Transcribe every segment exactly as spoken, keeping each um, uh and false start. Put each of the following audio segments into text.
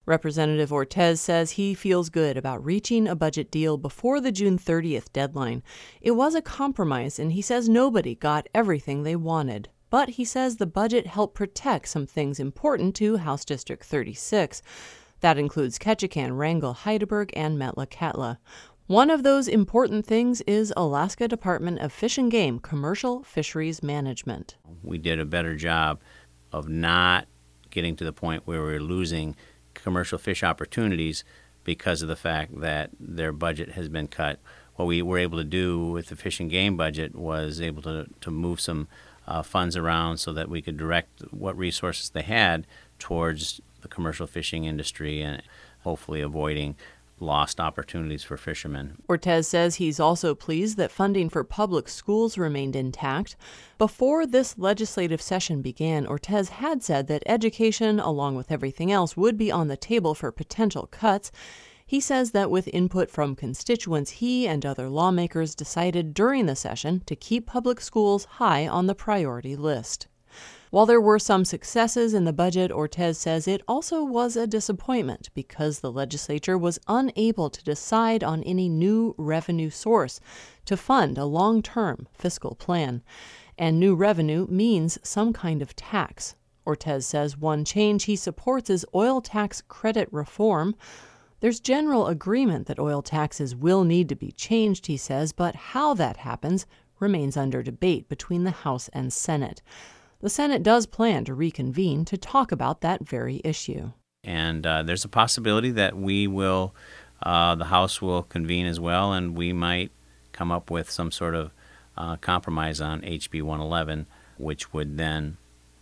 Representative Ortiz says he feels good about reaching a budget deal before the June thirtieth deadline. It was a compromise, and he says nobody got everything they wanted. But he says the budget helped protect some things important to House District thirty-six. That includes Ketchikan, Wrangell, Heidelberg, and Metlakatla. One of those important things is Alaska Department of Fish and Game Commercial Fisheries Management. We did a better job of not getting to the point where we're losing commercial fish opportunities because of the fact that their budget has been cut. What we were able to do with the Fish and Game budget was able to, to move some uh, funds around so that we could direct what resources they had towards the commercial fishing industry and hopefully avoiding lost opportunities for fishermen. Ortiz says he's also pleased that funding for public schools remained intact. Before this legislative session began, Ortiz had said that education, along with everything else, would be on the table for potential cuts. He says that with input from constituents, he and other lawmakers decided during the session to keep public schools high on the priority list. While there were some successes in the budget, Ortiz says it also was a disappointment because the legislature was unable to decide on any new revenue source to fund a long-term fiscal plan. And new revenue means some kind of tax. Ortiz says one change he supports is oil tax credit reform. There's general agreement that oil taxes will need to be changed, he says, but how that happens remains under debate between the House and Senate. The Senate does plan to reconvene to talk about that very issue. And uh, there's a possibility that we will, uh, the House will convene as well, and we might come up with some sort of uh, compromise on H B one eleven, which would then,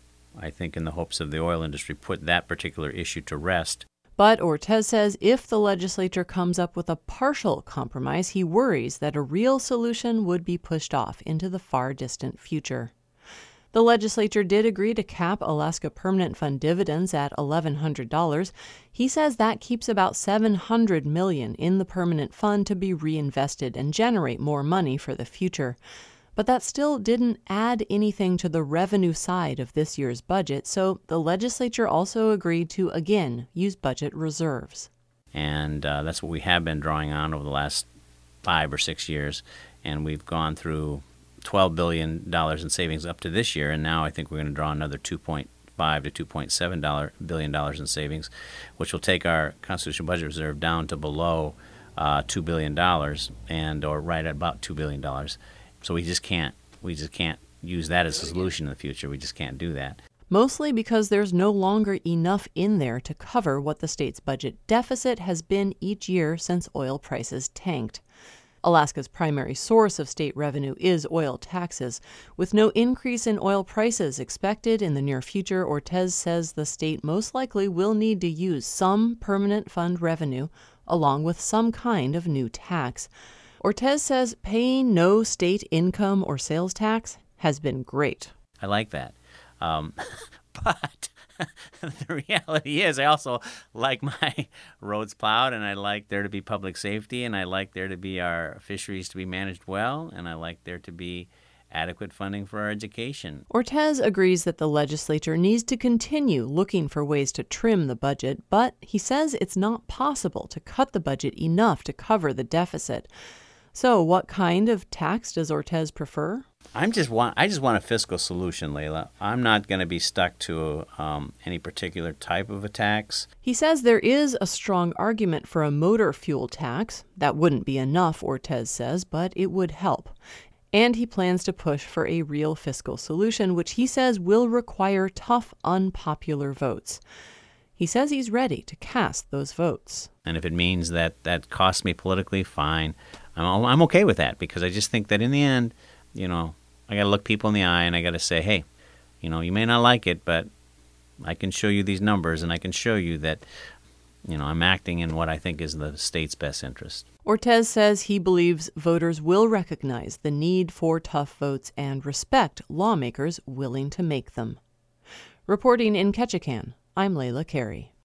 I think in the hopes of the oil industry, put that particular issue to rest. But Ortiz says if the legislature comes up with a partial compromise, he worries that a real solution would be pushed off into the far distant future. The legislature did agree to cap Alaska Permanent Fund dividends at eleven hundred dollars. He says that keeps about seven hundred million dollars in the permanent fund to be reinvested and generate more money for the future. But that still didn't add anything to the revenue side of this year's budget, so the legislature also agreed to again use budget reserves. And uh, that's what we have been drawing on over the last five or six years, and we've gone through twelve billion dollars in savings up to this year, and now I think we're going to draw another two point five to two point seven billion dollars in savings, which will take our constitutional budget reserve down to below uh, two billion dollars, and or right at about two billion dollars. So we just can't we just can't use that as a solution in the future. We just can't do that. Mostly because there's no longer enough in there to cover what the state's budget deficit has been each year since oil prices tanked. Alaska's primary source of state revenue is oil taxes. With no increase in oil prices expected in the near future, Ortiz says the state most likely will need to use some permanent fund revenue along with some kind of new tax. Ortiz says paying no state income or sales tax has been great. I like that. Um, but the reality is I also like my roads plowed, and I like there to be public safety, and I like there to be our fisheries to be managed well, and I like there to be adequate funding for our education. Ortiz agrees that the legislature needs to continue looking for ways to trim the budget, but he says it's not possible to cut the budget enough to cover the deficit. So what kind of tax does Ortiz prefer? I'm just want I just want a fiscal solution, Layla. I'm not going to be stuck to um, any particular type of a tax. He says there is a strong argument for a motor fuel tax. That wouldn't be enough, Ortiz says, but it would help. And he plans to push for a real fiscal solution, which he says will require tough, unpopular votes. He says he's ready to cast those votes. And if it means that that costs me politically, fine. I'm I'm okay with that, because I just think that in the end, you know, I got to look people in the eye and I got to say, hey, you know, you may not like it, but I can show you these numbers and I can show you that, you know, I'm acting in what I think is the state's best interest. Ortiz says he believes voters will recognize the need for tough votes and respect lawmakers willing to make them. Reporting in Ketchikan, I'm Layla Carey.